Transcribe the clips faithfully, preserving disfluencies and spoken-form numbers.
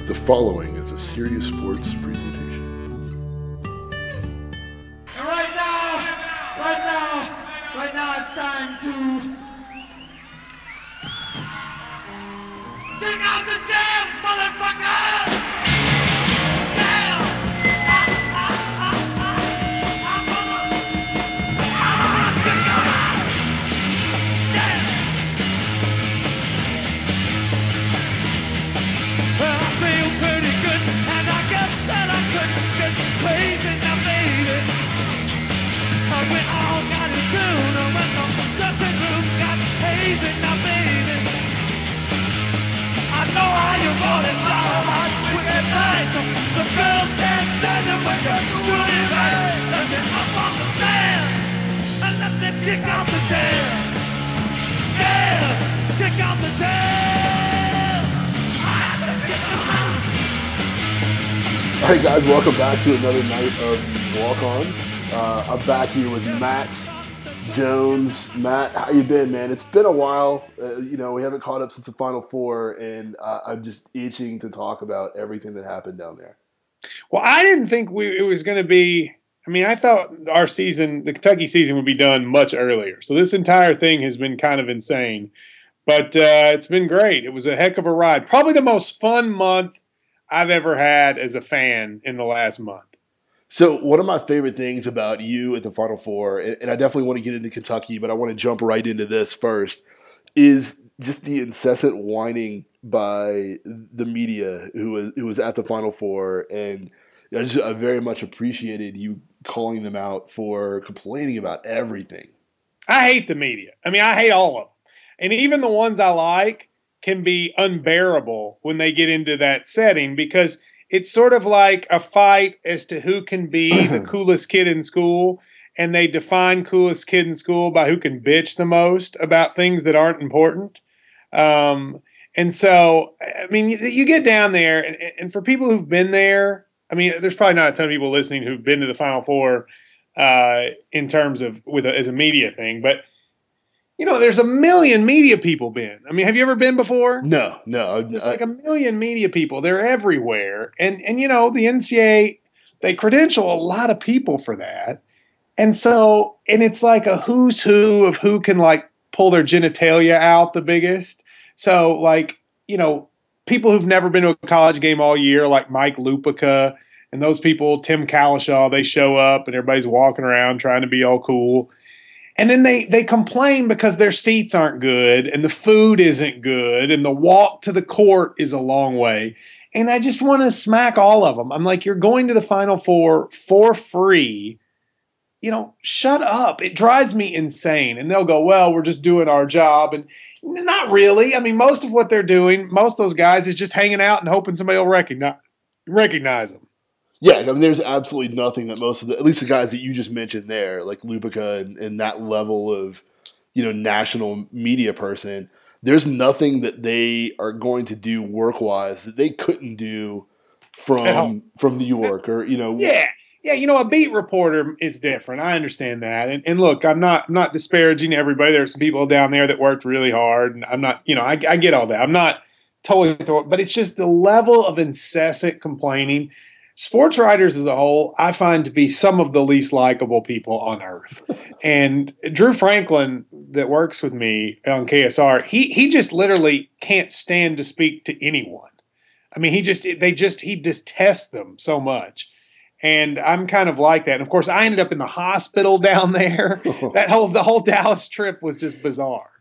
The following is a Serious Sports presentation. And right now, right now, right now it's time to take out the jams, motherfuckers! Yeah! Ah, ah, ah, ah. I'm gonna, I'm gonna take out. Yeah! Well, I feel pretty good, and I guess that I couldn't get crazy now, baby. Cause we all gotta do no when the dressing room got hazy now, baby. I know how you want it, y'all hot with that tight. The girls can't stand it when you're doing it right. Let me up on the stand, and let me kick out the jam. Yes, kick out the jam. I have to kick them out. All right, guys, welcome back to another night of Walk-Ons. Uh, I'm back here with Matt Jones. Matt, how you been, man? It's been a while. Uh, you know, we haven't caught up since the Final Four, and uh, I'm just itching to talk about everything that happened down there. Well, I didn't think we it was going to be – I mean, I thought our season, the Kentucky season, would be done much earlier. So this entire thing has been kind of insane. But uh, it's been great. It was a heck of a ride. Probably the most fun month I've ever had as a fan in the last month. So one of my favorite things about you at the Final Four, and I definitely want to get into Kentucky, but I want to jump right into this first, is just the incessant whining by the media who was who was at the Final Four, and I just I very much appreciated you calling them out for complaining about everything. I hate the media. I mean, I hate all of them. And even the ones I like can be unbearable when they get into that setting because it's sort of like a fight as to who can be the coolest kid in school, and they define coolest kid in school by who can bitch the most about things that aren't important. Um, and so, I mean, you, you get down there, and, and for people who've been there, I mean, there's probably not a ton of people listening who've been to the Final Four uh, in terms of with a, as a media thing, but you know, there's a million media people been. I mean, have you ever been before? No, no. There's I, like a million media people. They're everywhere. And, and you know, the N C double A, they credential a lot of people for that. And so, and it's like a who's who of who can like pull their genitalia out the biggest. So like, you know, people who've never been to a college game all year, like Mike Lupica and those people, Tim Kalishaw, they show up and everybody's walking around trying to be all cool. And then they they complain because their seats aren't good and the food isn't good and the walk to the court is a long way. And I just want to smack all of them. I'm like, you're going to the Final Four for free. You know, shut up. It drives me insane. And they'll go, well, we're just doing our job. And not really. I mean, most of what they're doing, most of those guys is just hanging out and hoping somebody will recognize, recognize them. Yeah, I mean, there's absolutely nothing that most of the, at least the guys that you just mentioned there, like Lupica and, and that level of, you know, national media person, there's nothing that they are going to do work-wise that they couldn't do from from New York or, you know. Yeah, yeah, you know, a beat reporter is different. I understand that. And, and look, I'm not I'm not disparaging everybody. There's some people down there that worked really hard, and I'm not, you know, I, I get all that. I'm not totally throwing, but it's just the level of incessant complaining. Sports writers as a whole, I find to be some of the least likable people on earth. And Drew Franklin, that works with me on K S R, he he just literally can't stand to speak to anyone. I mean, he just they just he detests them so much. And I'm kind of like that. And of course, I ended up in the hospital down there. That whole the whole Dallas trip was just bizarre.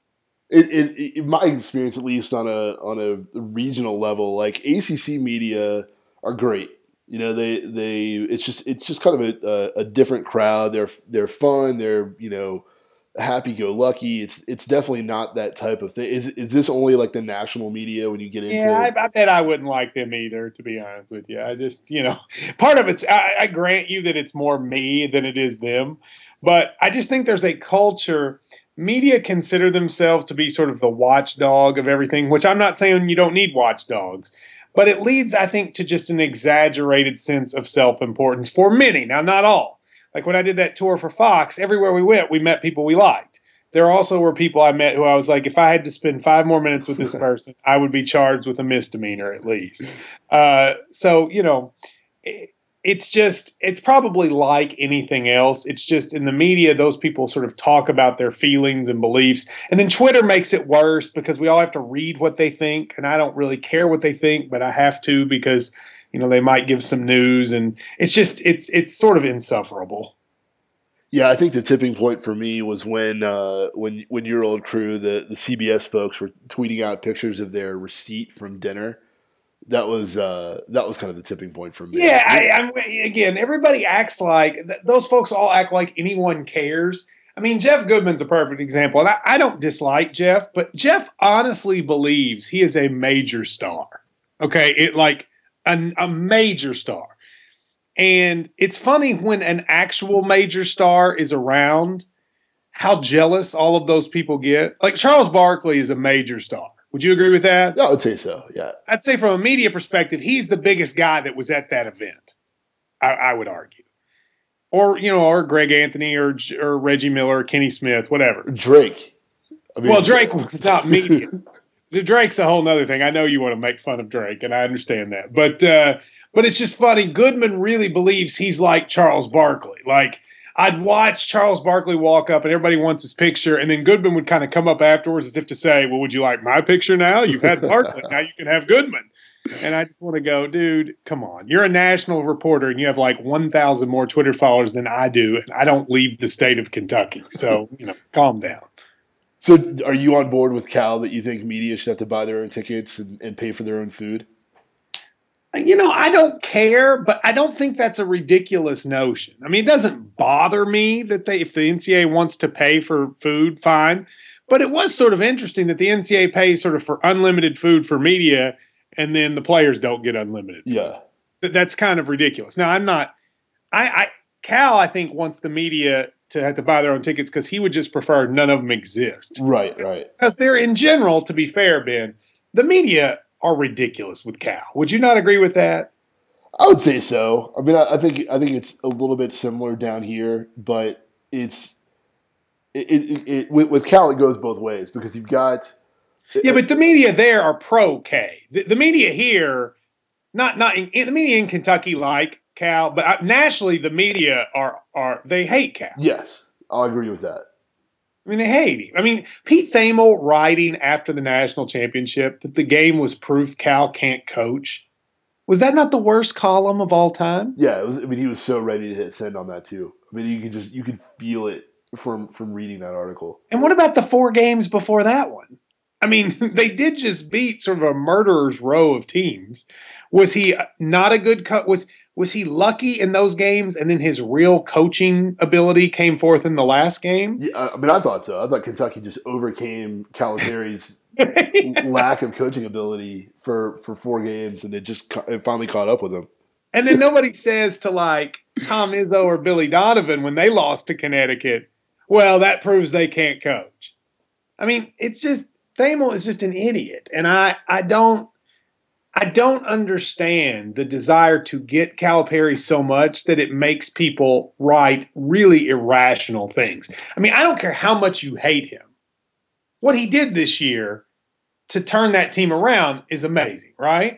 It, it, in my experience, at least on a on a regional level, like A C C media are great. You know, they they it's just it's just kind of a, a different crowd. They're they're fun. They're, you know, happy go lucky. It's it's definitely not that type of thing. Is is this only like the national media when you get into? Yeah, I, I bet I wouldn't like them either. To be honest with you, I just, you know, part of it's I, I grant you that it's more me than it is them, but I just think there's a culture. Media consider themselves to be sort of the watchdog of everything, which I'm not saying you don't need watchdogs. But it leads, I think, to just an exaggerated sense of self-importance for many. Now, not all. Like when I did that tour for Fox, everywhere we went, we met people we liked. there also were people I met who I was like, if I had to spend five more minutes with this person, I would be charged with a misdemeanor at least. Uh, so, you know, it, it's just, it's probably like anything else. It's just in the media, those people sort of talk about their feelings and beliefs. And then Twitter makes it worse because we all have to read what they think. And I don't really care what they think, but I have to because, you know, they might give some news. And it's just, it's, it's sort of insufferable. Yeah, I think the tipping point for me was when uh, when when your old crew, the, the C B S folks, were tweeting out pictures of their receipt from dinner. That was uh, that was kind of the tipping point for me. Yeah, I, I'm, again, everybody acts like th- those folks all act like anyone cares. I mean, Jeff Goodman's a perfect example, and I, I don't dislike Jeff, but Jeff honestly believes he is a major star. Okay, it like a, a major star. And it's funny when an actual major star is around, how jealous all of those people get. Like Charles Barkley is a major star. Would you agree with that? Yeah, I would say so, yeah. I'd say from a media perspective, he's the biggest guy that was at that event, I, I would argue. Or, you know, or Greg Anthony or or Reggie Miller or Kenny Smith, whatever. Drake. I mean, well, Drake was not media. Drake's a whole nother thing. I know you want to make fun of Drake, and I understand that. But uh, but it's just funny. Goodman really believes he's like Charles Barkley. Like, I'd watch Charles Barkley walk up, and everybody wants his picture, and then Goodman would kind of come up afterwards as if to say, well, would you like my picture now? You've had Barkley. Now you can have Goodman. And I just want to go, dude, come on. You're a national reporter, and you have like one thousand more Twitter followers than I do, and I don't leave the state of Kentucky. So, you know, calm down. So are you on board with Cal that you think media should have to buy their own tickets and, and pay for their own food? You know, I don't care, but I don't think that's a ridiculous notion. I mean, it doesn't bother me that they, if the N C A A wants to pay for food, fine. But it was sort of interesting that the N C A A pays sort of for unlimited food for media, and then the players don't get unlimited food. Yeah. That's kind of ridiculous. Now, I'm not I, – I, Cal, I think, wants the media to have to buy their own tickets because he would just prefer none of them exist. Right, right. Because they're, in general, to be fair, Ben, the media are ridiculous with Cal. Would you not agree with that? I would say so. I mean, I, I think I think it's a little bit similar down here, but it's it, it, it with, with Cal it goes both ways because you've got yeah, but the media there are pro K. The, the media here, not not in, in, the media in Kentucky like Cal, but uh, nationally the media are are they hate Cal. Yes, I'll agree with that. I mean, they hate him. I mean, Pete Thamel writing after the national championship that the game was proof Cal can't coach. Was that not the worst column of all time? Yeah, it was. I mean, he was so ready to hit send on that too. I mean, you could just you could feel it from from reading that article. And what about the four games before that one? I mean, they did just beat sort of a murderer's row of teams. Was he not a good cut? Was Was he lucky in those games, and then his real coaching ability came forth in the last game? Yeah, I mean, I thought so. I thought Kentucky just overcame Calipari's lack of coaching ability for, for four games, and it just it finally caught up with him. And then nobody says to, like, Tom Izzo or Billy Donovan when they lost to Connecticut, well, that proves they can't coach. I mean, it's just – Thamel is just an idiot, and I, I don't – I don't understand the desire to get Calipari so much that it makes people write really irrational things. I mean, I don't care how much you hate him. What he did this year to turn that team around is amazing, right?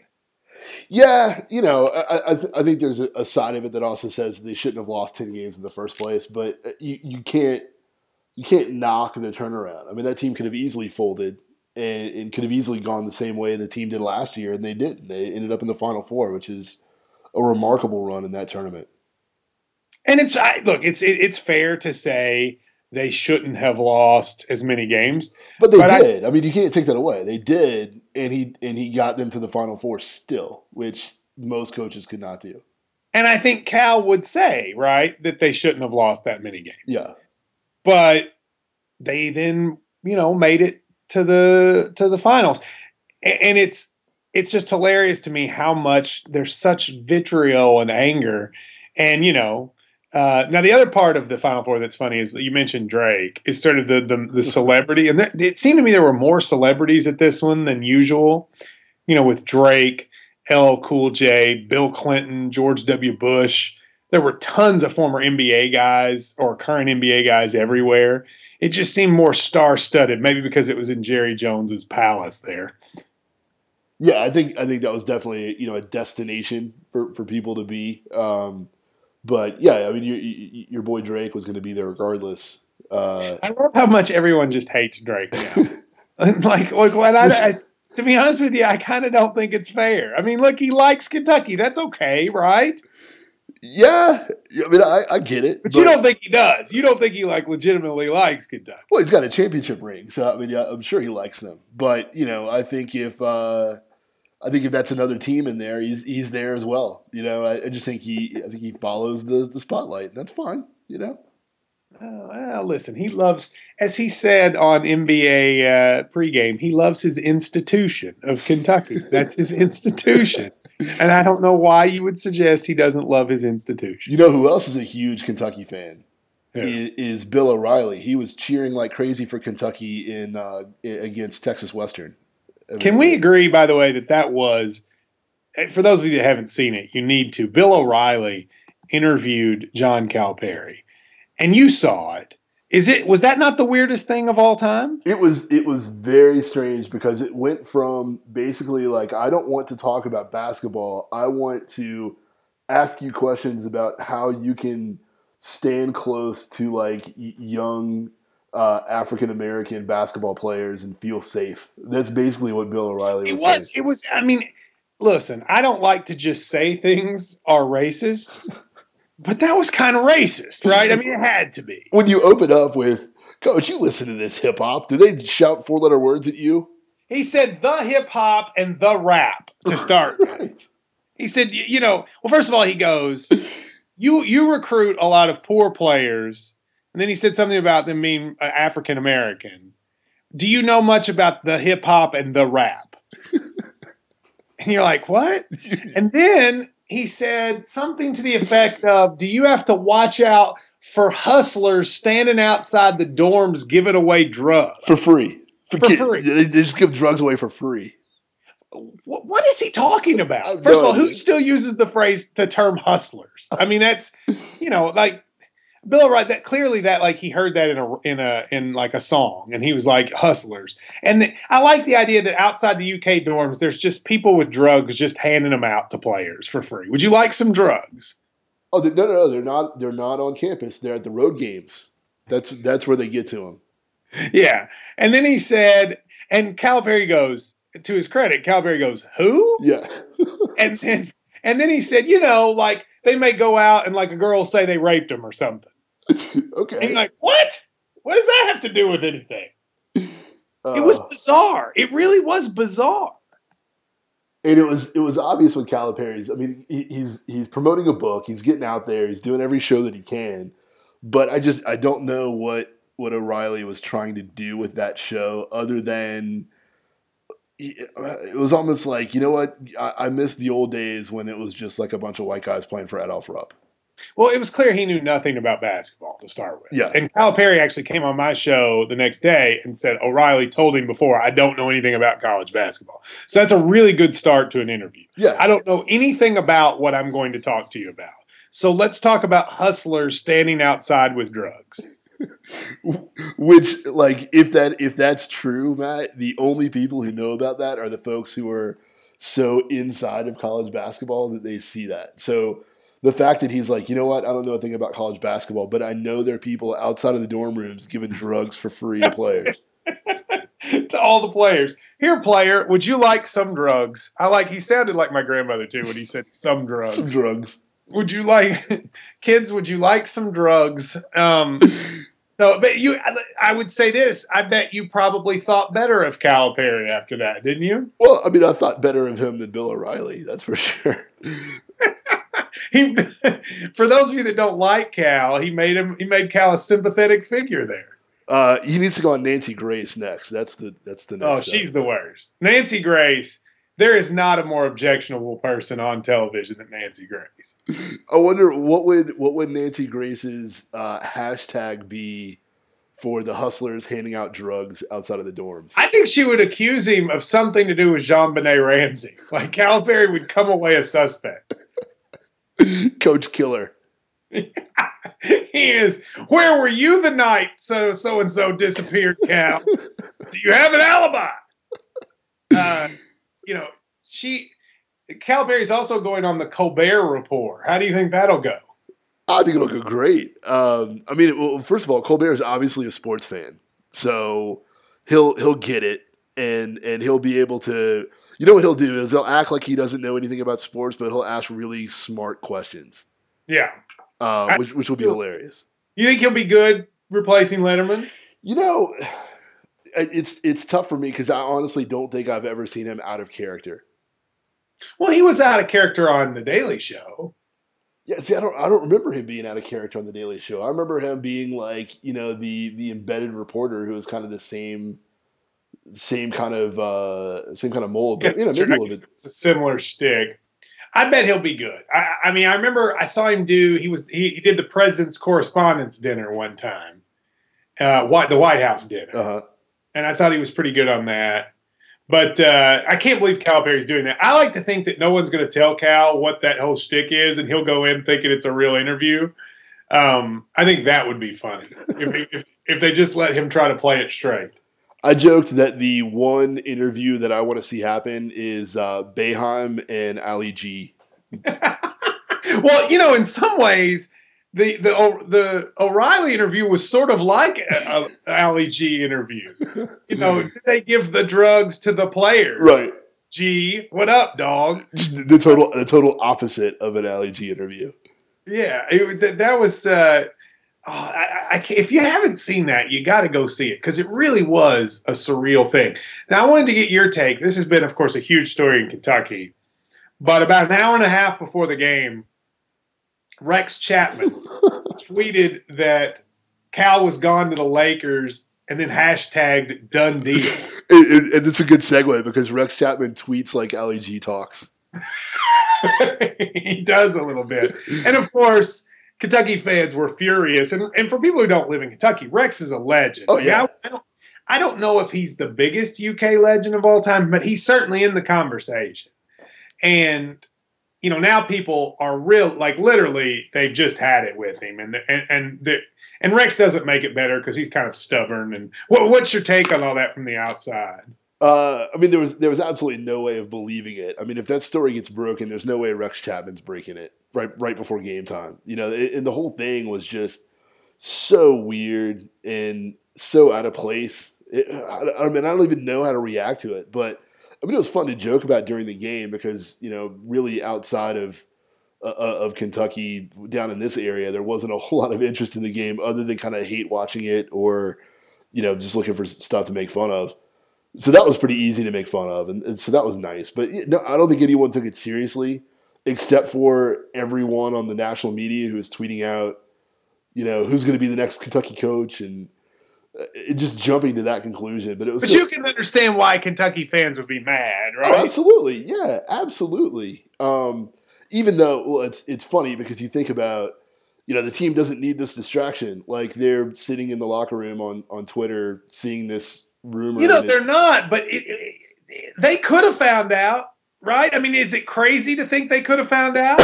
Yeah, you know, I, I, th- I think there's a, a side of it that also says they shouldn't have lost ten games in the first place, but you, you can't you can't knock the turnaround. I mean, that team could have easily folded. And, and could have easily gone the same way the team did last year, and they didn't. They ended up in the Final Four, which is a remarkable run in that tournament. And it's I, look, it's it, it's fair to say they shouldn't have lost as many games, but they but did. I, I mean, you can't take that away. They did, and he and he got them to the Final Four still, which most coaches could not do. And I think Cal would say, right, that they shouldn't have lost that many games. Yeah, but they then, you know, made it to the to the finals, and it's it's just hilarious to me how much there's such vitriol and anger. And you know, uh, now the other part of the Final Four that's funny is that you mentioned Drake is sort of the the, the celebrity, and there, it seemed to me there were more celebrities at this one than usual. You know, with Drake, L L Cool J, Bill Clinton, George W. Bush, there were tons of former N B A guys or current N B A guys everywhere. It just seemed more star-studded, maybe because it was in Jerry Jones's palace there. Yeah, I think I think that was definitely, you know, a destination for, for people to be. Um, but yeah, I mean, your your boy Drake was going to be there regardless. Uh, I love how much everyone just hates Drake now. like, like when I, I, to be honest with you, I kind of don't think it's fair. I mean, look, he likes Kentucky. That's okay, right? Yeah, I mean, I, I get it, but, but you don't think he does. You don't think he like legitimately likes Kentucky. Well, he's got a championship ring, so I mean, yeah, I'm sure he likes them. But you know, I think if uh, I think if that's another team in there, he's he's there as well. You know, I, I just think he I think he follows the the spotlight, and that's fine. You know. Oh, well, listen, he loves, as he said on N B A uh, pregame, he loves his institution of Kentucky. That's his institution. And I don't know why you would suggest he doesn't love his institution. You know who else is a huge Kentucky fan? Yeah. Is, is Bill O'Reilly. He was cheering like crazy for Kentucky in uh, against Texas Western. I mean, Can we agree, by the way, that that was, for those of you that haven't seen it, you need to. Bill O'Reilly interviewed John Calipari. And you saw it. Is it was that not the weirdest thing of all time? It was it was very strange because it went from basically like, I don't want to talk about basketball. I want to ask you questions about how you can stand close to like young uh, African American basketball players and feel safe. That's basically what Bill O'Reilly was. It was. saying. It was. I mean, listen, I don't like to just say things are racist. But that was kind of racist, right? I mean, it had to be. When you open up with, Coach, you listen to this hip hop. Do they shout four letter words at you? He said the hip hop and the rap to start. Right. He said, you know, well, first of all, he goes, you you recruit a lot of poor players. And then he said something about them being uh, African American. Do you know much about the hip hop and the rap? And you're like, what? And then he said something to the effect of, do you have to watch out for hustlers standing outside the dorms giving away drugs? For free. For, for free. They just give drugs away for free. What, what is he talking about? First no of all, idea. who still uses the phrase, the term hustlers? I mean, that's, you know, like, Bill O'Reilly, that clearly that like he heard that in a in a in like a song, and he was like hustlers. And the, I like the idea that outside the U K dorms, there's just people with drugs just handing them out to players for free. Would you like some drugs? Oh no, no, no! They're not. They're not on campus. They're at the road games. That's that's where they get to them. Yeah. And then he said, and Calipari goes, to his credit, Calipari goes, who? Yeah. and then and then he said, you know, like they may go out and like a girl say they raped him or something. Okay. And you're like, what? What does that have to do with anything? Uh, It was bizarre. It really was bizarre. And it was it was obvious with Calipari's. I mean, he, he's he's promoting a book. He's getting out there. He's doing every show that he can. But I just I don't know what what O'Reilly was trying to do with that show, other than it was almost like, you know what, I, I miss the old days when it was just like a bunch of white guys playing for Adolph Rupp. Well, it was clear he knew nothing about basketball to start with. Yeah. And Calipari actually came on my show the next day and said O'Reilly told him before, I don't know anything about college basketball. So that's a really good start to an interview. Yeah. I don't know anything about what I'm going to talk to you about. So let's talk about hustlers standing outside with drugs. Which, like, if that if that's true, Matt, the only people who know about that are the folks who are so inside of college basketball that they see that. So the fact that he's like, you know what, I don't know a thing about college basketball, but I know there are people outside of the dorm rooms giving drugs for free to players. To all the players. Here, player, would you like some drugs? I like, he sounded like my grandmother too when he said some drugs. Some drugs. Would you like, kids, would you like some drugs? Um, so, but you, I would say this, I bet you probably thought better of Calipari after that, didn't you? Well, I mean, I thought better of him than Bill O'Reilly, that's for sure. He, for those of you that don't like Cal, he made him, he made Cal a sympathetic figure there. Uh, he needs to go on Nancy Grace next. That's the that's the next. Oh, step. she's the worst. Nancy Grace. There is not a more objectionable person on television than Nancy Grace. I wonder what would what would Nancy Grace's uh, hashtag be for the hustlers handing out drugs outside of the dorms? I think she would accuse him of something to do with JonBenet Ramsey. Like Calipari would come away a suspect. Coach Killer. He is. Where were you the night so so and so disappeared, Cal? Do you have an alibi? Uh, you know, she Cal Berry's also going on the Colbert Report. How do you think that'll go? I think it'll go great. Um, I mean, well, first of all, Colbert is obviously a sports fan, so he'll he'll get it, and and he'll be able to. You know what he'll do is he'll act like he doesn't know anything about sports, but he'll ask really smart questions. Yeah, uh, which which will be hilarious. You think he'll be good replacing Letterman? You know, it's it's tough for me because I honestly don't think I've ever seen him out of character. Well, he was out of character on The Daily Show. Yeah, see, I don't, I don't remember him being out of character on The Daily Show. I remember him being like, you know, the the embedded reporter who was kind of the same, same kind of, uh, same kind of mold. But, you know, maybe a little bit. It's a similar shtick. I bet he'll be good. I, I mean, I remember I saw him do. He was he, he did the President's Correspondence Dinner one time, uh, White the White House dinner, uh-huh. and I thought he was pretty good on that. But uh, I can't believe Cal Perry's doing that. I like to think that no one's going to tell Cal what that whole shtick is, and he'll go in thinking it's a real interview. Um, I think that would be funny if, if, if they just let him try to play it straight. I joked that the one interview that I want to see happen is uh, Boeheim and Ali G. Well, you know, in some ways, the the the O'Reilly interview was sort of like an Ali G interview. You know, did they give the drugs to the players? Right. G, what up, dog? The total the total opposite of an Ali G interview. Yeah, it, that, that was. Uh, oh, I, I can't, if you haven't seen that, you got to go see it because it really was a surreal thing. Now, I wanted to get your take. This has been, of course, a huge story in Kentucky. But about an hour and a half before the game, Rex Chapman tweeted that Cal was gone to the Lakers and then hashtagged done deal. And, and it's a good segue because Rex Chapman tweets like Ali G talks. He does a little bit. And of course, Kentucky fans were furious. And, and for people who don't live in Kentucky, Rex is a legend. Oh, yeah. I, I, don't, I don't know if he's the biggest U K legend of all time, but he's certainly in the conversation. And, you know, now people are real, like literally they've just had it with him. And and and, the, and Rex doesn't make it better because he's kind of stubborn. And what, what's your take on all that from the outside? Uh, I mean, there was there was absolutely no way of believing it. I mean, if that story gets broken, there's no way Rex Chapman's breaking it right right before game time. You know, and the whole thing was just so weird and so out of place. It, I, I mean, I don't even know how to react to it, but I mean, it was fun to joke about during the game because, you know, really outside of uh, of Kentucky, down in this area, there wasn't a whole lot of interest in the game other than kind of hate watching it or, you know, just looking for stuff to make fun of. So that was pretty easy to make fun of, and, and so that was nice. But no, I don't think anyone took it seriously, except for everyone on the national media who was tweeting out, you know, who's going to be the next Kentucky coach and It just jumping to that conclusion, but it was. But so, you can understand why Kentucky fans would be mad, right? Oh, absolutely, yeah, absolutely. Um, even though, well, it's it's funny because you think about, you know, the team doesn't need this distraction. Like they're sitting in the locker room on on Twitter, seeing this rumor. You know, and they're it, not, but it, it, they could have found out, right? I mean, is it crazy to think they could have found out?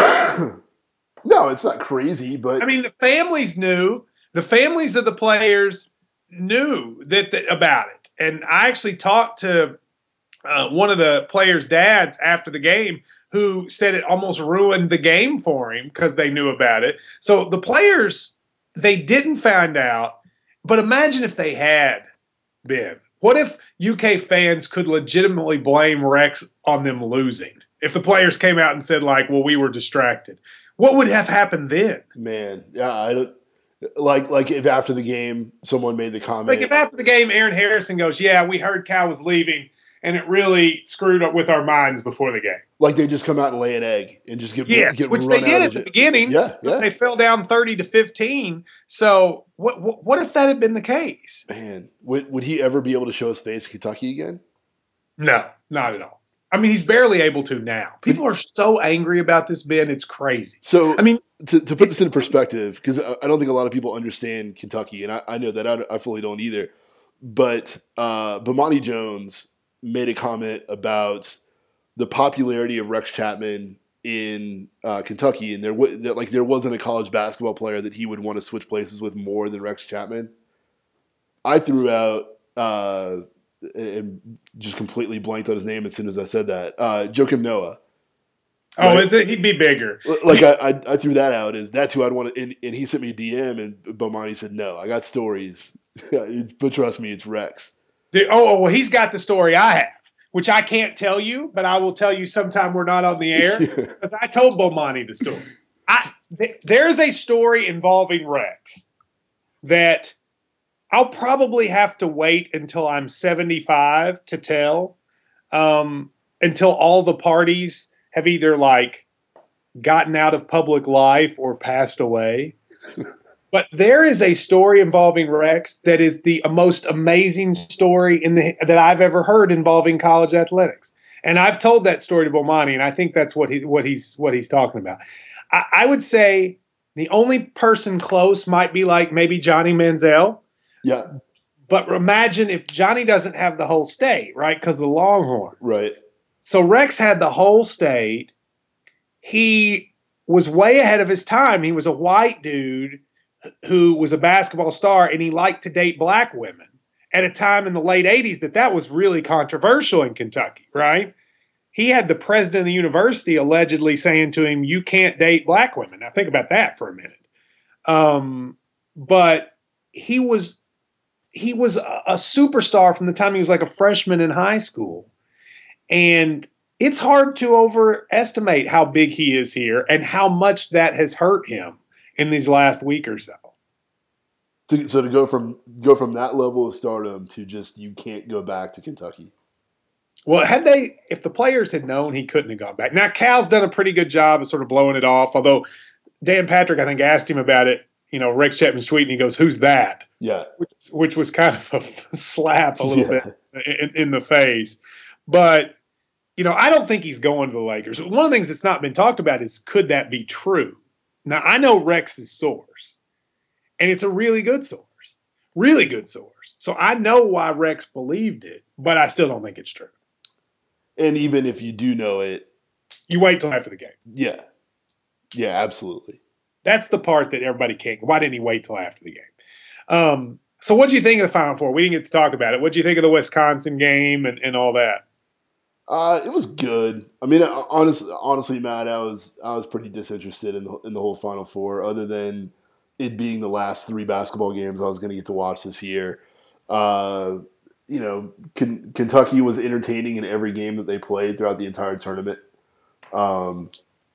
No, it's not crazy, but I mean, the families knew. The families of the players knew that, that about it, and I actually talked to uh, one of the players' dads after the game, who said it almost ruined the game for him because they knew about it. So the players, they didn't find out, but imagine if they had been. What if U K fans could legitimately blame Rex on them losing? If the players came out and said, like, well, we were distracted, what would have happened then? Man, yeah, I don't. Like, like if after the game someone made the comment. Like if after the game Aaron Harrison goes, yeah, we heard Cal was leaving, and it really screwed up with our minds before the game. Like they just come out and lay an egg and just get yes, get which run they did out at the of beginning. Yeah, yeah. They fell down thirty to fifteen. So what, what what if that had been the case? Man, would would he ever be able to show his face in Kentucky again? No, not at all. I mean, he's barely able to now. People are so angry about this, Ben. It's crazy. So, I mean, to, to put this in perspective, because I don't think a lot of people understand Kentucky, and I, I know that I, I fully don't either. But uh, Bomani Jones made a comment about the popularity of Rex Chapman in uh, Kentucky, and there w- that, like there wasn't a college basketball player that he would want to switch places with more than Rex Chapman. I threw out uh, and just completely blanked on his name as soon as I said that. Uh, Joakim Noah. Oh, right? he'd be bigger. Like I, I, I threw that out as that's who I'd want to. And, and he sent me a D M, and Bomani said, "No, I got stories, but trust me, it's Rex." Dude, oh, well, he's got the story I have, which I can't tell you, but I will tell you sometime we're not on the air because I told Bomani the story. I, th- there's a story involving Rex that I'll probably have to wait until I'm seventy-five to tell, um, until all the parties have either like gotten out of public life or passed away. But there is a story involving Rex that is the most amazing story in the that I've ever heard involving college athletics. And I've told that story to Bomani, and I think that's what he what he's what he's talking about. I, I would say the only person close might be like maybe Johnny Manziel. Yeah. But imagine if Johnny doesn't have the whole state, right? Because the Longhorns. Right. So Rex had the whole state. He was way ahead of his time. He was a white dude who was a basketball star, and he liked to date black women at a time in the late eighties that that was really controversial in Kentucky, right? He had the president of the university allegedly saying to him, "You can't date black women." Now think about that for a minute. Um, but he was he was a, a superstar from the time he was like a freshman in high school. And it's hard to overestimate how big he is here and how much that has hurt him in these last week or so. So, so to go from go from that level of stardom to just you can't go back to Kentucky. Well, had they, if the players had known, he couldn't have gone back. Now, Cal's done a pretty good job of sort of blowing it off. Although Dan Patrick, I think, asked him about it. You know, Rex Chapman's tweet, and he goes, "Who's that?" Yeah, which, which was kind of a slap a little yeah. bit in, in the face. But you know, I don't think he's going to the Lakers. One of the things that's not been talked about is could that be true? Now, I know Rex's source, and it's a really good source, really good source. So I know why Rex believed it, but I still don't think it's true. And even if you do know it, you wait till after the game. Yeah. Yeah, absolutely. That's the part that everybody can't. Why didn't he wait till after the game? Um, so what do you think of the Final Four? We didn't get to talk about it. What do you think of the Wisconsin game and, and all that? Uh, it was good. I mean, honestly, honestly, Matt, I was I was pretty disinterested in the in the whole Final Four, other than it being the last three basketball games I was going to get to watch this year. Uh, you know, K- Kentucky was entertaining in every game that they played throughout the entire tournament. Um,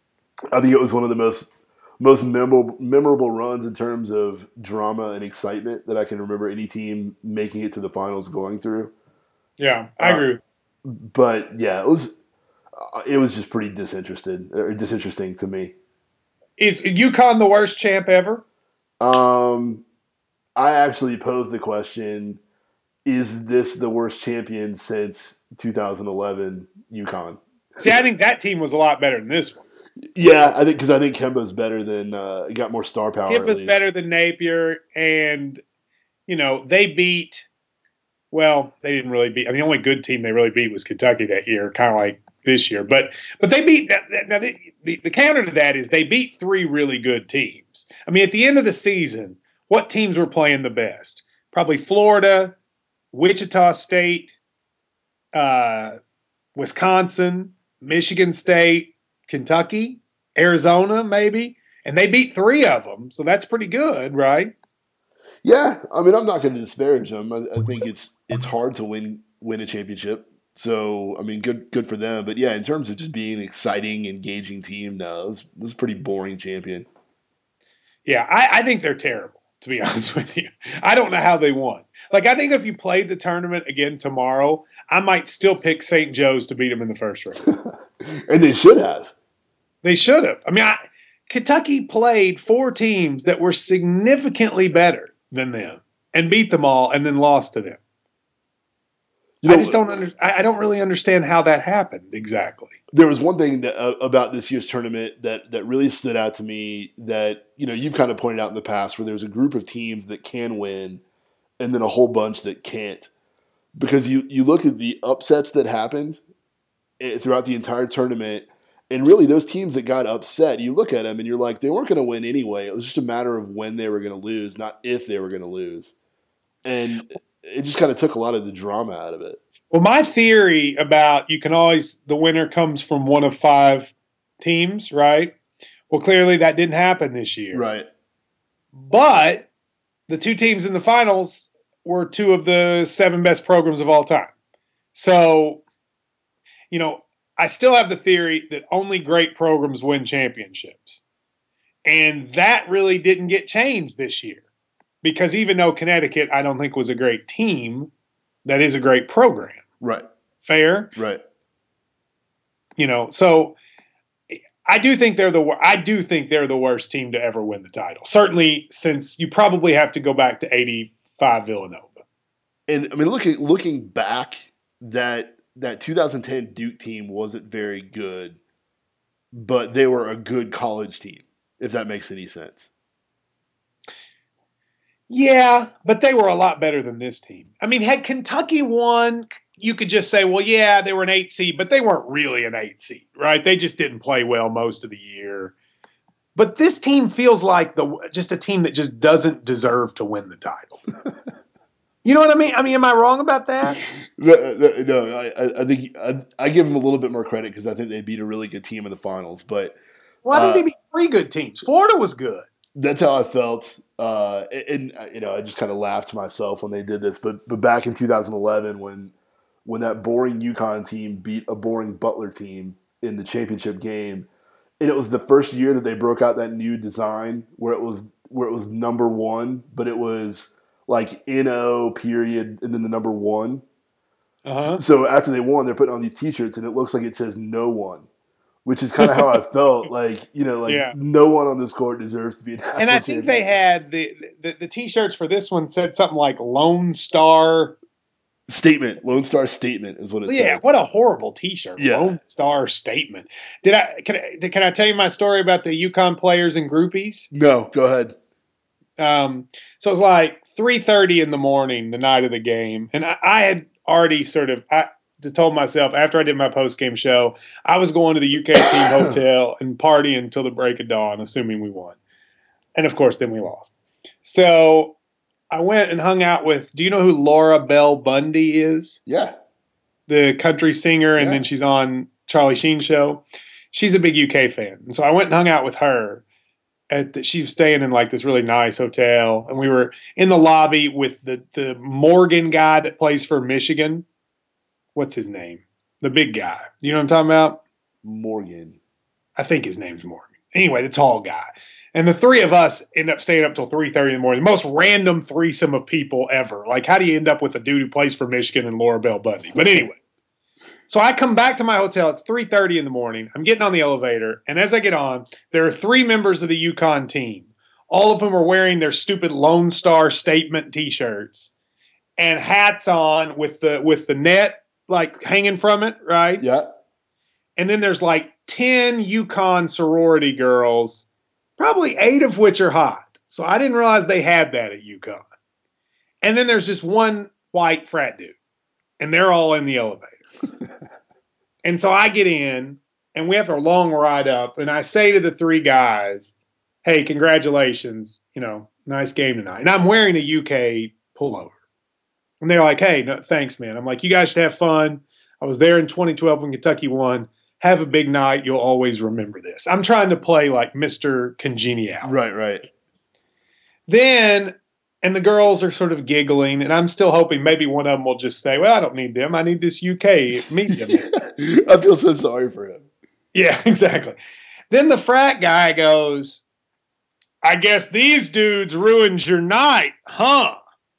I think it was one of the most most memorable memorable runs in terms of drama and excitement that I can remember any team making it to the finals going through. Yeah, I agree. Uh, But yeah, it was uh, it was just pretty disinterested or disinteresting to me. Is UConn the worst champ ever? Um, I actually posed the question: is this the worst champion since two thousand eleven UConn? See, I think that team was a lot better than this one. Yeah, I think because I think Kemba's better than uh, got more star power. Kemba's better than Napier, and you know they beat. Well, they didn't really beat. I mean, the only good team they really beat was Kentucky that year, kind of like this year. But but they beat. Now the, the the counter to that is they beat three really good teams. I mean, at the end of the season, what teams were playing the best? Probably Florida, Wichita State, uh, Wisconsin, Michigan State, Kentucky, Arizona, maybe, and they beat three of them. So that's pretty good, right? Yeah, I mean, I'm not going to disparage them. I, I think it's it's hard to win win a championship. So, I mean, good good for them. But yeah, in terms of just being an exciting, engaging team, no, this, this is a pretty boring champion. Yeah, I, I think they're terrible, to be honest with you. I don't know how they won. Like, I think if you played the tournament again tomorrow, I might still pick Saint Joe's to beat them in the first round. And they should have. They should have. I mean, I, Kentucky played four teams that were significantly better than them and beat them all and then lost to them. You know, I just don't under, I don't really understand how that happened exactly. There was one thing that, uh, about this year's tournament that that really stood out to me that, you know, you've kind of pointed out in the past, where there's a group of teams that can win and then a whole bunch that can't. Because you, you look at the upsets that happened throughout the entire tournament, And really, those teams that got upset, you look at them and you're like, they weren't going to win anyway. It was just a matter of when they were going to lose, not if they were going to lose. And it just kind of took a lot of the drama out of it. Well, my theory about you can always, the winner comes from one of five teams, right? Well, clearly that didn't happen this year. Right. But the two teams in the finals were two of the seven best programs of all time. So, you know, I still have the theory that only great programs win championships. And that really didn't get changed this year. Because even though Connecticut, I don't think, was a great team, that is a great program. Right. Fair? Right. You know, so I do think they're the I do think they're the worst team to ever win the title. Certainly, since you probably have to go back to eighty-five Villanova. And I mean, looking looking back, that that two thousand ten Duke team wasn't very good, but they were a good college team, if that makes any sense. Yeah, but they were a lot better than this team. I mean, had Kentucky won, you could just say, well, yeah, they were an eight seed, but they weren't really an eight seed, right? They just didn't play well most of the year. But this team feels like the just a team that just doesn't deserve to win the title. You know what I mean? I mean, am I wrong about that? No, no, no I, I think I, I give them a little bit more credit because I think they beat a really good team in the finals. But well, I think uh, they beat three good teams. Florida was good. That's how I felt. Uh, and, and, you know, I just kind of laughed to myself when they did this. But but back in two thousand eleven, when when that boring UConn team beat a boring Butler team in the championship game, and it was the first year that they broke out that new design where it was where it was number one, but it was like N O period and then the number one. Uh-huh. So after they won, they're putting on these T-shirts and it looks like it says no one, which is kind of how I felt. Like, you know, like Yeah. no one on this court deserves to be an national And I think champion. they had the, the the T-shirts for this one said something like Lone Star. Statement. Lone Star Statement is what it Yeah, said. what a horrible T-shirt. Yeah. Lone Star Statement. Did I can, I can I tell you my story about the UConn players and groupies? No, go ahead. Um, so it was like three thirty in the morning, the night of the game, and I, I had already sort of I told myself after I did my post game show, I was going to the U K team hotel and partying until the break of dawn, assuming we won. And of course, then we lost. So I went and hung out with. Do you know who Laura Bell Bundy is? Yeah. The country singer, and Yeah. then she's on Charlie Sheen show. She's a big U K fan, and so I went and hung out with her. At the, she was staying in like this really nice hotel, and we were in the lobby with the the Morgan guy that plays for Michigan. What's his name? The big guy. You know what I'm talking about? Morgan. I think his name's Morgan. Anyway, the tall guy. And the three of us end up staying up till three thirty in the morning. The most random threesome of people ever. Like, how do you end up with a dude who plays for Michigan and Laura Bell Bundy? But anyway. So I come back to my hotel. It's three thirty in the morning. I'm getting on the elevator. And as I get on, there are three members of the UConn team. All of them are wearing their stupid Lone Star Statement T-shirts and hats on with the with the net like hanging from it, right? Yeah. And then there's like ten UConn sorority girls, probably eight of which are hot. So I didn't realize they had that at UConn. And then there's just one white frat dude. And they're all in the elevator. And so I get in, and we have a long ride up, and I say to the three guys, hey, congratulations, you know, nice game tonight. And I'm wearing a U K pullover. And they're like, hey, no, thanks, man. I'm like, you guys should have fun. I was there in twenty twelve when Kentucky won. Have a big night. You'll always remember this. I'm trying to play like Mister Congeniality. Right, right. Then, and the girls are sort of giggling, and I'm still hoping maybe one of them will just say, well, I don't need them. I need this U K medium. I feel so sorry for him. Yeah, exactly. Then the frat guy goes, I guess these dudes ruined your night, huh?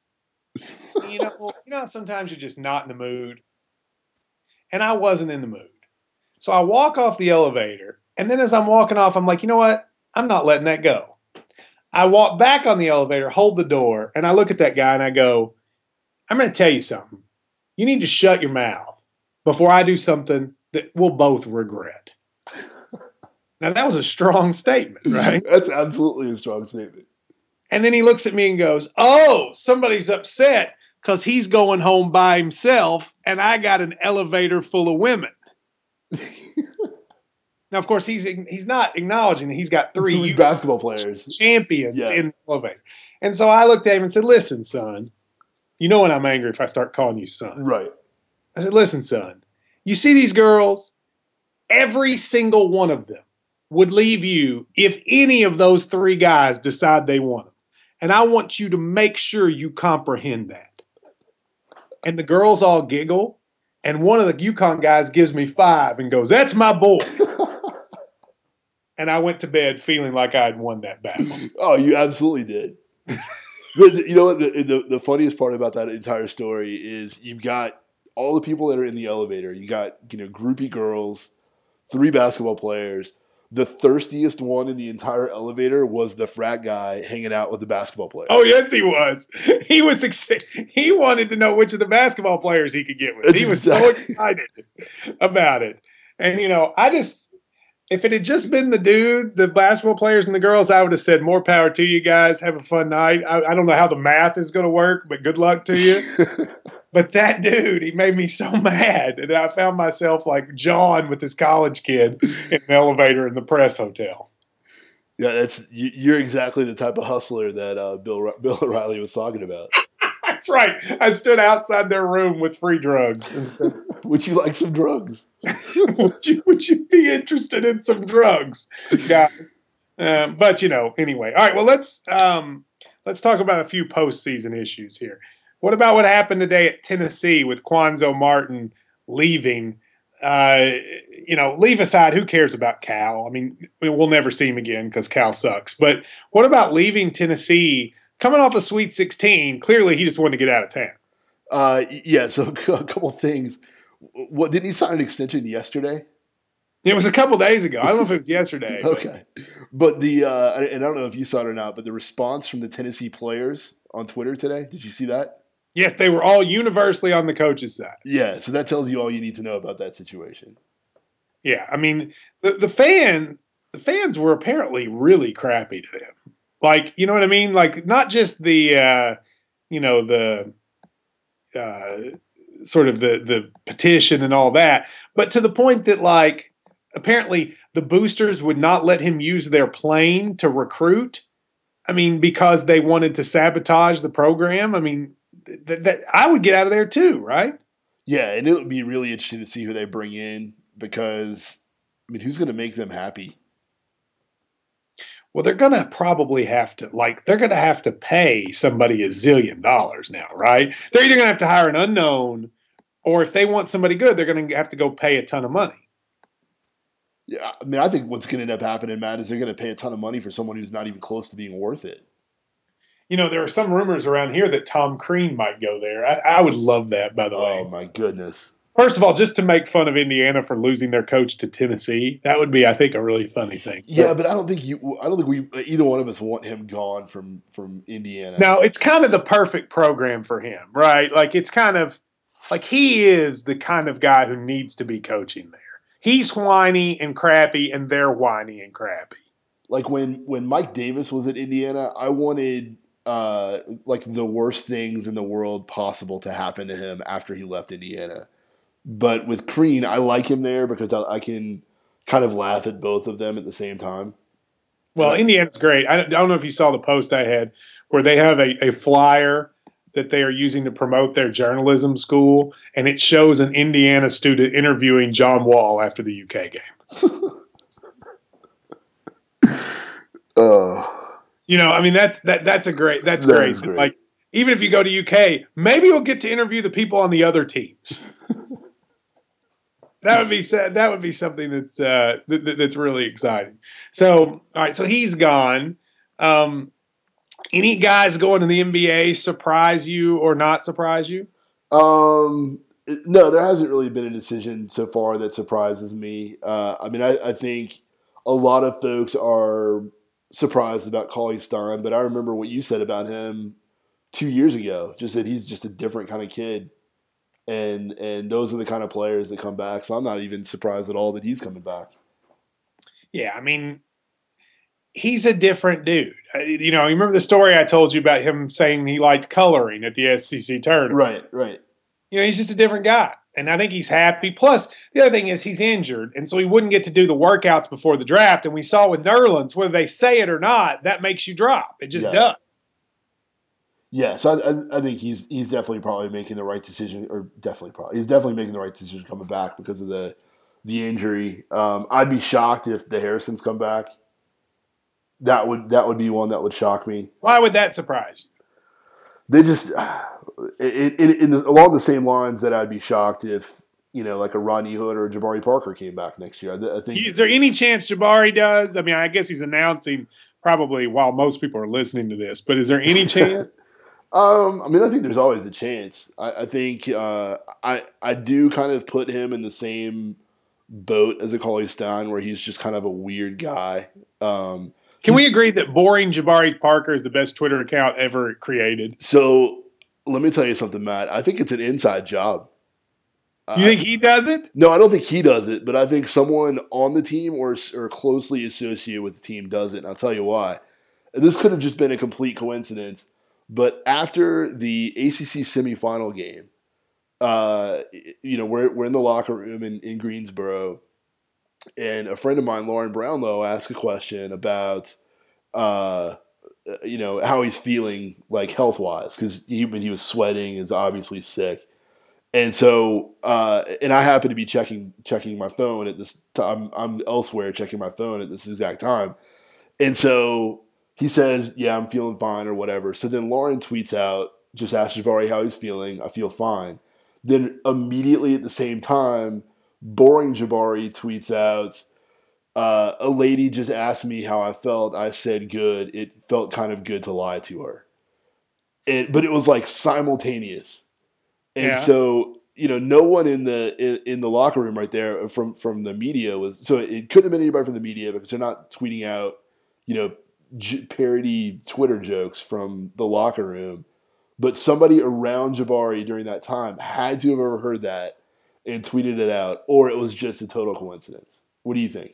You know, well, you know, sometimes you're just not in the mood. And I wasn't in the mood. So I walk off the elevator, and then as I'm walking off, I'm like, you know what? I'm not letting that go. I walk back on the elevator, hold the door, and I look at that guy and I go, I'm going to tell you something. You need to shut your mouth before I do something that we'll both regret. Now, that was a strong statement, right? That's absolutely a strong statement. And then he looks at me and goes, oh, somebody's upset because he's going home by himself and I got an elevator full of women. Now, of course, he's he's not acknowledging that he's got three, Three basketball players. champions Yeah. in the elevator. And so I looked at him and said, listen, son, you know when I'm angry if I start calling you son. Right. I said, listen, son, you see these girls, every single one of them would leave you if any of those three guys decide they want them. And I want you to make sure you comprehend that. And the girls all giggle. And one of the UConn guys gives me five and goes, that's my boy. And I went to bed feeling like I had won that battle. Oh, you absolutely did. the, you know what? The, the, the funniest part about that entire story is you've got all the people that are in the elevator. You got, you know, groupie girls, three basketball players. The thirstiest one in the entire elevator was the frat guy hanging out with the basketball player. Oh, yes, he was. He was ex- he wanted to know which of the basketball players he could get with. That's he was exactly. so excited about it. And, you know, I just, if it had just been the dude, the basketball players and the girls, I would have said, more power to you guys. Have a fun night. I, I don't know how the math is going to work, but good luck to you. But that dude, he made me so mad that I found myself like John with this college kid in an elevator in the press hotel. Yeah, that's you, you're exactly the type of hustler that uh, Bill Bill O'Reilly was talking about. That's right. I stood outside their room with free drugs and said, Would you like some drugs? would you would you be interested in some drugs, guys? Um, but you know, anyway. All right. Well, let's um, let's talk about a few postseason issues here. What about what happened today at Tennessee with Quanzo Martin leaving? Uh, you know, leave aside, who cares about Cal? I mean, we'll never see him again because Cal sucks. But what about leaving Tennessee, coming off a Sweet sixteen? Clearly, he just wanted to get out of town. Uh, yeah. So a couple things. What didn't he sign an extension yesterday? It was a couple days ago. I don't know if it was yesterday. Okay, but the uh, and I don't know if you saw it or not, but the response from the Tennessee players on Twitter today. Did you see that? Yes, they were all universally on the coach's side. Yeah, so that tells you all you need to know about that situation. Yeah, I mean, the, the fans, the fans were apparently really crappy to them. Like, you know what I mean? Like, not just the, uh, you know, the uh, sort of the the petition and all that, but to the point that, like, apparently the boosters would not let him use their plane to recruit. I mean, because they wanted to sabotage the program. I mean, that, that I would get out of there too, right? Yeah, and it would be really interesting to see who they bring in because, I mean, who's going to make them happy? Well, they're going to probably have to, like, they're going to have to pay somebody a zillion dollars now, right? They're either going to have to hire an unknown, or if they want somebody good, they're going to have to go pay a ton of money. Yeah, I mean, I think what's going to end up happening, Matt, is they're going to pay a ton of money for someone who's not even close to being worth it. You know, there are some rumors around here that Tom Crean might go there. I, I would love that, by the way. Oh, my goodness. First of all, just to make fun of Indiana for losing their coach to Tennessee, that would be, I think, a really funny thing. Yeah, but I don't think you. I don't think we either one of us want him gone from from Indiana. Now, it's kind of the perfect program for him, right? Like, it's kind of like he is the kind of guy who needs to be coaching there. He's whiny and crappy, and they're whiny and crappy. Like when when Mike Davis was at Indiana, I wanted uh, like the worst things in the world possible to happen to him after he left Indiana. But with Crean, I like him there because I, I can kind of laugh at both of them at the same time. Well, Indiana's great. I don't, I don't know if you saw the post I had where they have a, a flyer that they are using to promote their journalism school, and it shows an Indiana student interviewing John Wall after the U K game. uh, you know, I mean, that's that that's a great that's that great. is great. Like, even if you go to U K, maybe you'll get to interview the people on the other teams. That would be that would be something that's uh, th- that's really exciting. So, all right, so he's gone. Um, any guys going to the N B A surprise you or not surprise you? Um, no, there hasn't really been a decision so far that surprises me. Uh, I mean, I, I think a lot of folks are surprised about Cauley Stein, but I remember what you said about him two years ago, just that he's just a different kind of kid. And and those are the kind of players that come back. So I'm not even surprised at all that he's coming back. Yeah, I mean, he's a different dude. You know, you remember the story I told you about him saying he liked coloring at the S E C tournament? Right, right. You know, he's just a different guy. And I think he's happy. Plus, the other thing is he's injured, and so he wouldn't get to do the workouts before the draft. And we saw with Nerlens, whether they say it or not, that makes you drop. It just Yeah. does. Yeah, so I, I, I think he's he's definitely probably making the right decision, or definitely probably he's definitely making the right decision coming back because of the the injury. Um, I'd be shocked if the Harrisons come back. That would that would be one that would shock me. Why would that surprise you? They just it, it, in the, along the same lines that I'd be shocked if you know like a Rodney Hood or a Jabari Parker came back next year. I, I think Is there any chance Jabari does? I mean, I guess he's announcing probably while most people are listening to this, but is there any chance? Um, I mean, I think there's always a chance. I, I think uh, I I do kind of put him in the same boat as a Cauley Stein, where he's just kind of a weird guy. Um, Can we agree that boring Jabari Parker is the best Twitter account ever created? so let me tell you something, Matt. I think it's an inside job. You think he does it? No, I don't think he does it, but I think someone on the team or or closely associated with the team does it, and I'll tell you why. And this could have just been a complete coincidence. But after the A C C semifinal game, uh, you know, we're we're in the locker room in, in Greensboro, and a friend of mine, Lauren Brownlow, asked a question about, uh, you know, how he's feeling like health wise because he when he was sweating is obviously sick, and so uh, and I happen to be checking checking my phone at this time. I'm, I'm elsewhere checking my phone at this exact time, and so. He says, yeah, I'm feeling fine or whatever. So then Lauren tweets out, just ask Jabari how he's feeling. I feel fine. Then immediately at the same time, boring Jabari tweets out, uh, a lady just asked me how I felt. I said good. It felt kind of good to lie to her. And, but it was like simultaneous. And Yeah. so, you know, no one in the in, in the locker room right there from, from the media was – so it couldn't have been anybody from the media because they're not tweeting out, you know, J- parody Twitter jokes from the locker room, but somebody around Jabari during that time had to have ever heard that and tweeted it out, or it was just a total coincidence. What do you think?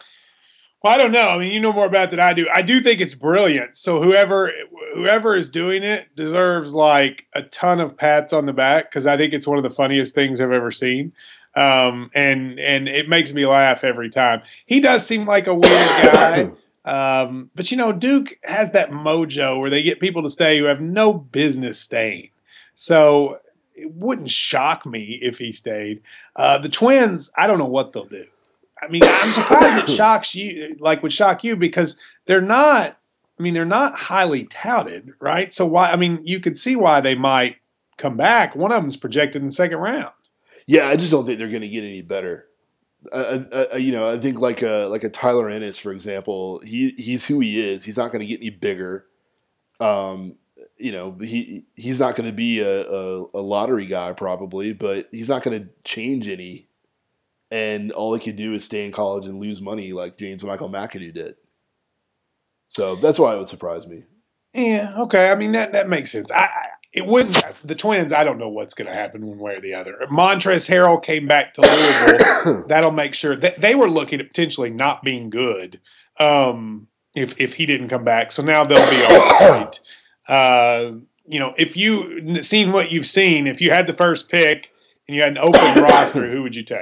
Well, I don't know. I mean, you know more about it than I do. I do think it's brilliant. So whoever whoever is doing it deserves like a ton of pats on the back because I think it's one of the funniest things I've ever seen. Um, and and it makes me laugh every time. He does seem like a weird guy. Um, but, you know, Duke has that mojo where they get people to stay who have no business staying. So it wouldn't shock me if he stayed. Uh, the Twins, I don't know what they'll do. I mean, I'm surprised it shocks you, like would shock you, because they're not, I mean, they're not highly touted, right? So why, I mean, you could see why they might come back. One of them's projected in the second round. Yeah, I just don't think they're going to get any better. I, I, you know, I think like a like a Tyler Ennis, for example, he he's who he is. He's not going to get any bigger. Um, you know, he he's not going to be a, a, a lottery guy probably, but he's not going to change any. And all he could do is stay in college and lose money like James Michael McAdoo did. So that's why it would surprise me. Yeah, okay. I mean, that, that makes sense. I, I It wouldn't. The Twins, I don't know what's going to happen one way or the other. If Montrezl Harrell came back to Louisville, that'll make sure that they were looking at potentially not being good um, if if he didn't come back. So now they'll be all right. Uh, you know, if you seen what you've seen, if you had the first pick and you had an open roster, who would you take?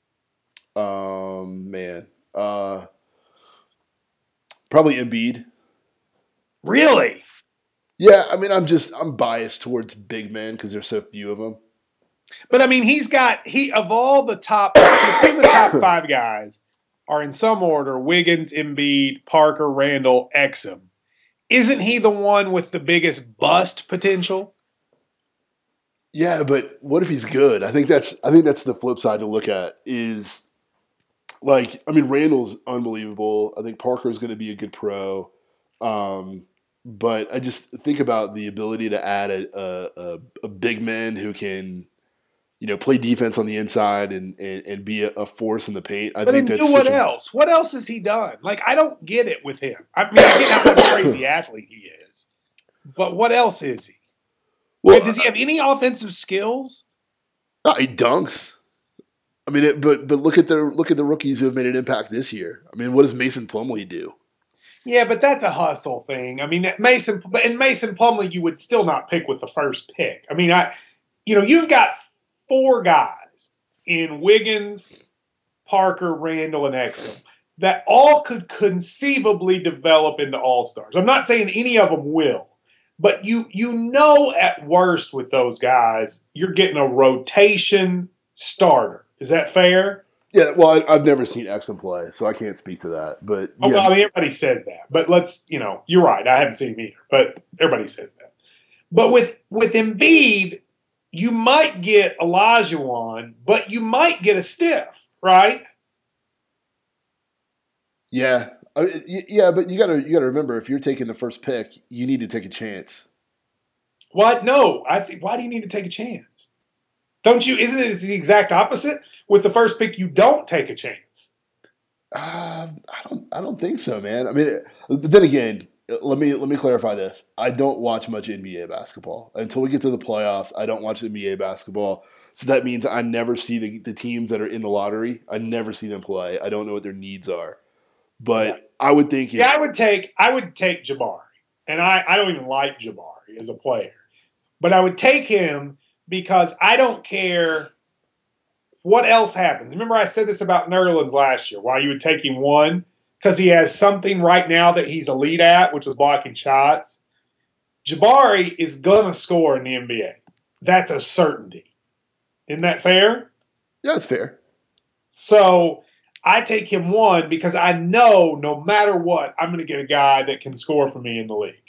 Um, man, uh, probably Embiid. Really? Yeah, I mean, I'm just I'm biased towards big men because there's so few of them. But I mean, he's got he of all the top. Assume the top five guys are in some order: Wiggins, Embiid, Parker, Randall, Exum. Isn't he the one with the biggest bust potential? Yeah, but what if he's good? I think that's I think that's the flip side to look at. Is like I mean, Randall's unbelievable. I think Parker's going to be a good pro. Um, But I just think about the ability to add a, a, a big man who can, you know, play defense on the inside and, and, and be a, a force in the paint. I But think then that's do what such a- else? What else has he done? Like, I don't get it with him. I mean, I get how much crazy athlete he is. But what else is he? Well, Does he have any offensive skills? no, he dunks. I mean, it, but but look at the look at the rookies who have made an impact this year. I mean, what does Mason Plumlee do? Yeah, but that's a hustle thing. I mean, that Mason and Mason Plumlee, you would still not pick with the first pick. I mean, I, you know, you've got four guys in Wiggins, Parker, Randall, and Exum that all could conceivably develop into all-stars. I'm not saying any of them will, but you you know at worst with those guys, you're getting a rotation starter. Is that fair? Yeah, well, I, I've never seen Exum play, so I can't speak to that. But Oh, yeah, well, I mean, everybody says that. But let's, you know, you're right. I haven't seen him either, but everybody says that. But with, with Embiid, you might get Olajuwon, but you might get a Steph, right? yeah, I, yeah, but you gotta you gotta remember if you're taking the first pick, you need to take a chance. What? No. I think. Why do you need to take a chance? Don't you? Isn't it the exact opposite? With the first pick, you don't take a chance. Uh, I don't I don't think so, man. I mean, but then again, let me let me clarify this. I don't watch much N B A basketball until we get to the playoffs. I don't watch N B A basketball, so that means I never see the, the teams that are in the lottery. I never see them play. I don't know what their needs are. But Yeah. I would think, if, Yeah, I would take. I would take Jabari, and I, I don't even like Jabari as a player, but I would take him because I don't care what else happens. Remember, I said this about Nerlens last year. Why you would take him one because he has something right now that he's elite at, which was blocking shots. Jabari is gonna score in the N B A. That's a certainty. Isn't that fair? yeah, it's fair. So I take him one because I know no matter what, I'm going to get a guy that can score for me in the league.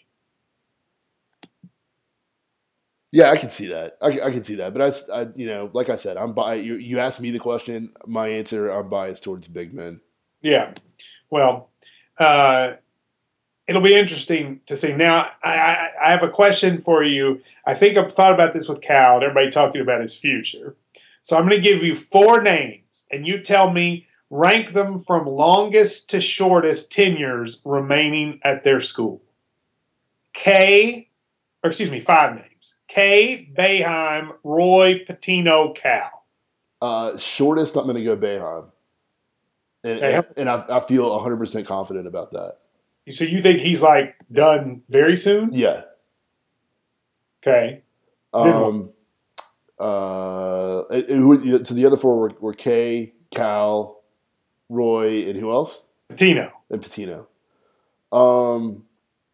Yeah, I can see that. I, I can see that. But I, I, you know, like I said, I'm bi- you, you asked me the question. My answer, I'm biased towards big men. Yeah. Well, uh, it'll be interesting to see. Now, I, I, I have a question for you. I think I've thought about this with Cal, and everybody talking about his future. So I'm going to give you four names, and you tell me rank them from longest to shortest tenures remaining at their school. K, or excuse me, five names. K, Boeheim, Roy, Patino, Cal. Uh, shortest, I'm going to go Boeheim. And, Okay. and, and I, I feel one hundred percent confident about that. So you think he's like done very soon? Yeah. Okay. Um, uh, and who, so the other four were, were Kay, Cal, Roy, and who else? Patino. And Patino. Um,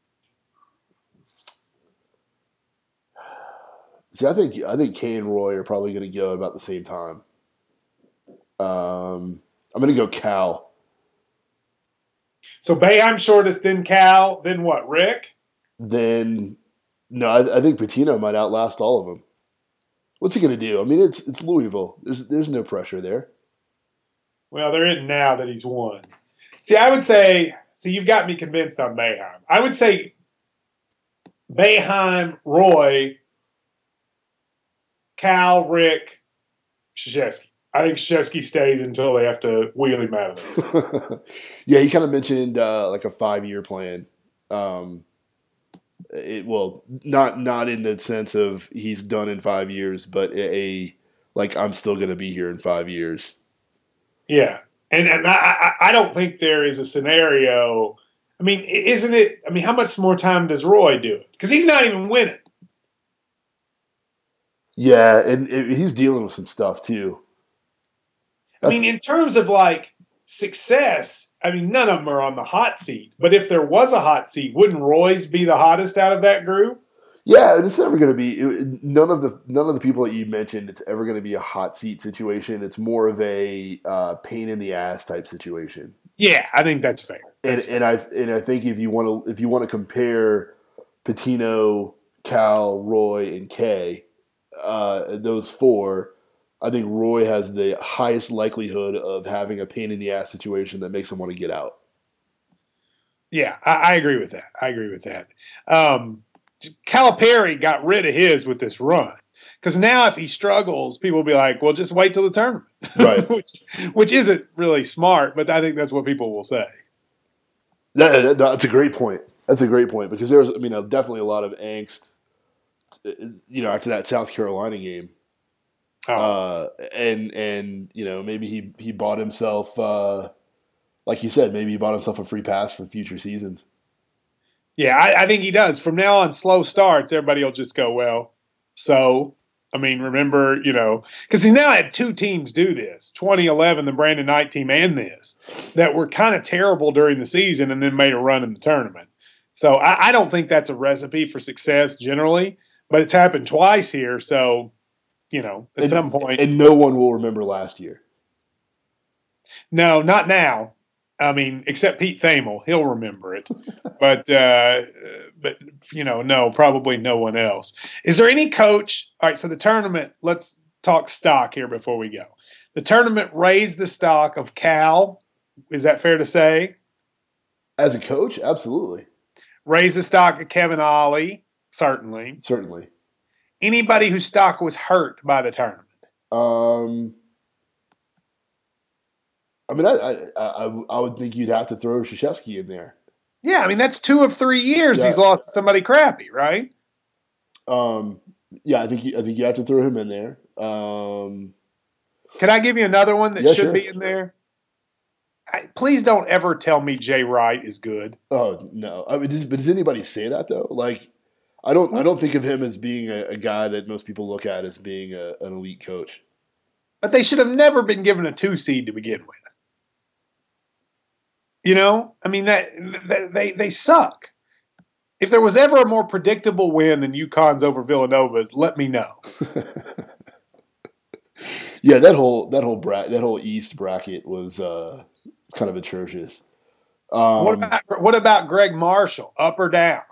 see, I think I think Kay and Roy are probably going to go at about the same time. Um, I'm going to go Cal. So Boeheim shortest, then Cal, then what, Rick? Then, no, I, I think Patino might outlast all of them. What's he going to do? I mean, it's it's Louisville. There's there's no pressure there. Well, there isn't now that he's won. See, I would say, see, you've got me convinced on Boeheim. I would say Boeheim, Roy, Cal, Rick, Krzyzewski. I think Krzyzewski stays until they have to wheel him out of there. Yeah, he kind of mentioned uh, like a five year plan. Um, it well, not not in the sense of he's done in five years, but a, a like I'm still going to be here in five years. Yeah, and and I, I I don't think there is a scenario. I mean, isn't it? I mean, how much more time does Roy do it? Because he's not even winning. Yeah, and it, he's dealing with some stuff too. I mean, in terms of like success, I mean, none of them are on the hot seat. But if there was a hot seat, wouldn't Roy's be the hottest out of that group? Yeah, it's never going to be it, none of the none of the people that you mentioned. It's ever going to be a hot seat situation. It's more of a uh, pain in the ass type situation. Yeah, I think that's fair. That's and fair. and I and I think if you want to if you want to compare Patino, Cal, Roy, and Kay, uh, those four, I think Roy has the highest likelihood of having a pain in the ass situation that makes him want to get out. Yeah, I, I agree with that. I agree with that. Um, Calipari got rid of his with this run. Because now if he struggles, people will be like, well, just wait till the tournament. Right. which, which isn't really smart, but I think that's what people will say. That, that, that's a great point. That's a great point because there's, I mean, definitely a lot of angst, you know, after that South Carolina game. Oh. Uh, and, and, you know, maybe he, he bought himself, uh, like you said, maybe he bought himself a free pass for future seasons. Yeah, I, I think he does. From now on, slow starts, everybody will just go, well, so I mean, remember, you know, because he now had two teams do this, twenty eleven, the Brandon Knight team, and this, that were kind of terrible during the season and then made a run in the tournament. So I, I don't think that's a recipe for success generally, but it's happened twice here. So, you know, at and, some point. And no one will remember last year. No, not now. I mean, except Pete Thamel, he'll remember it. but, uh, but you know, no, probably no one else. Is there any coach? All right, so the tournament, let's talk stock here before we go. The tournament raised the stock of Cal. Is that fair to say? As a coach, absolutely. Raised the stock of Kevin Ollie, certainly. Certainly. Anybody whose stock was hurt by the tournament? Um, I mean, I, I I I would think you'd have to throw Krzyzewski in there. Yeah, I mean that's two of three years yeah. he's lost to somebody crappy, right? Um, yeah, I think you, I think you have to throw him in there. Um, Can I give you another one that yeah, should sure. be in there? I, please don't ever tell me Jay Wright is good. Oh no! I mean, does, but does anybody say that though? Like, I don't. I don't think of him as being a, a guy that most people look at as being a, an elite coach. But they should have never been given a two seed to begin with. You know, I mean that, that they they suck. If there was ever a more predictable win than UConn's over Villanova's, let me know. yeah, that whole that whole bra- that whole East bracket was uh, kind of atrocious. Um, what about what about Greg Marshall? Up or down?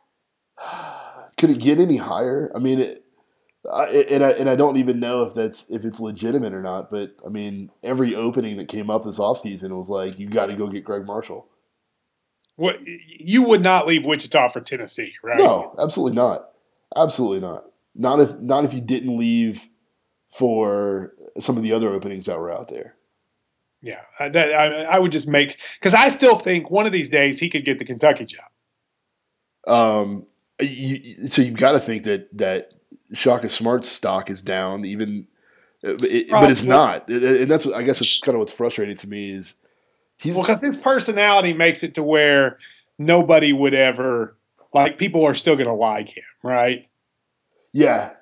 Could it get any higher? I mean, it, I, and I and I don't even know if that's if it's legitimate or not. But I mean, every opening that came up this offseason was like, you got to go get Greg Marshall. What you would not leave Wichita for Tennessee, right? No, absolutely not. Absolutely not. Not if not if you didn't leave for some of the other openings that were out there. Yeah, I, that, I, I would just make because I still think one of these days he could get the Kentucky job. Um. You, so you've got to think that that Shaka Smart's stock is down, even, it, but it's not, and that's what, I guess it's kind of what's frustrating to me is he's well because his personality makes it to where nobody would ever like people are still going to like him, right? Yeah,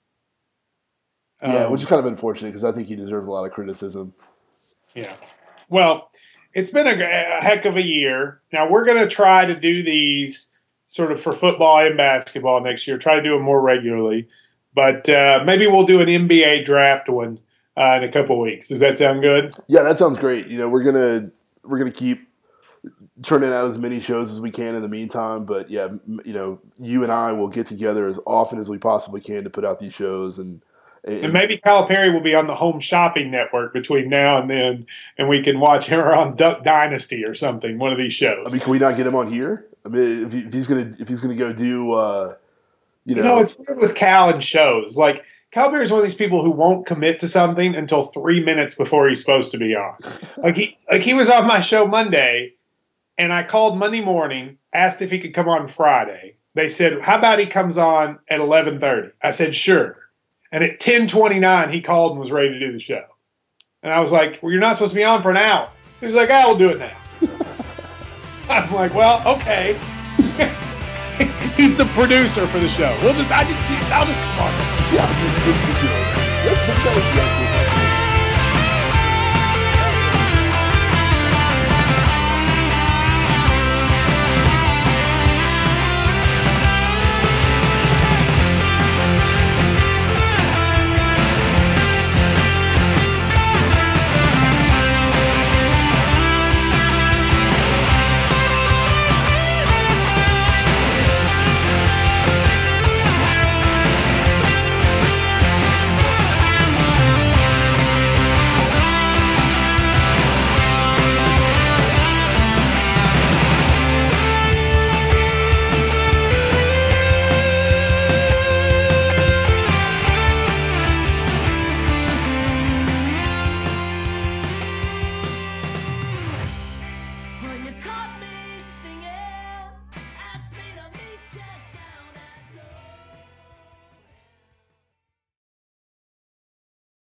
yeah, um, which is kind of unfortunate because I think he deserves a lot of criticism. Yeah, well, it's been a, a heck of a year. Now we're going to try to do these sort of for football and basketball next year. Try to do them more regularly, but uh, maybe we'll do an N B A draft one uh, in a couple weeks. Does that sound good? Yeah, that sounds great. You know, we're gonna we're gonna keep turning out as many shows as we can in the meantime. But yeah, you know, you and I will get together as often as we possibly can to put out these shows, and and, and maybe Calipari will be on the Home Shopping Network between now and then, and we can watch him on Duck Dynasty or something. One of these shows. I mean, can we not get him on here? I mean, if, he, if he's gonna if he's gonna go do, uh, you know, you know, it's weird with Cal and shows. Like Calipari is one of these people who won't commit to something until three minutes before he's supposed to be on. Like he like he was on my show Monday, and I called Monday morning, asked if he could come on Friday. They said, "How about he comes on at eleven thirty?" I said, "Sure." And at ten twenty-nine, he called and was ready to do the show. And I was like, "Well, you're not supposed to be on for an hour." He was like, "I'll do it now." I'm like, well, okay. He's the producer for the show. We'll just, I just, I'll just come on. yeah, let's, let's, let's, let's, let's,